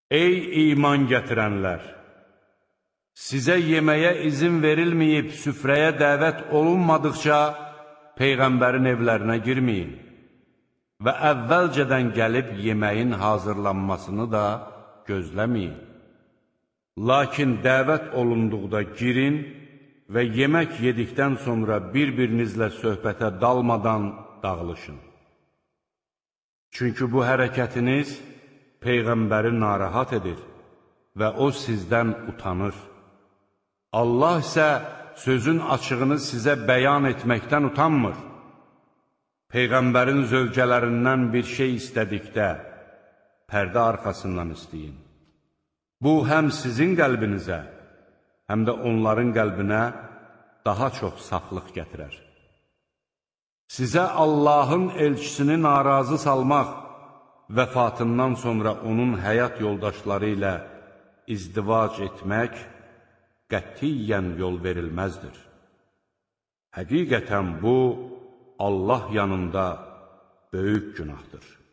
Ey iman gətirənlər! Sizə yeməyə izin verilməyib süfrəyə dəvət olunmadıqca Peyğəmbərin evlərinə girməyin və əvvəlcədən gəlib yeməyin hazırlanmasını da gözləməyin. Lakin dəvət olunduqda girin və yemək yedikdən sonra bir-birinizlə söhbətə dalmadan dağılışın. Çünki bu hərəkətiniz Peyğəmbəri narahat edir və o sizdən utanır. Allah isə sözün açığını sizə bəyan etməkdən utanmır. Peyğəmbərin zövcələrindən bir şey istədikdə, pərdə arxasından istəyin. Bu, həm sizin qəlbinizə, həm də onların qəlbinə daha çox saflıq gətirər. Sizə Allahın elçisini narazı salmaq, vəfatından sonra onun həyat yoldaşları ilə izdivac etmək qətiyyən yol verilməzdir. Həqiqətən bu, Allah yanında böyük günahdır.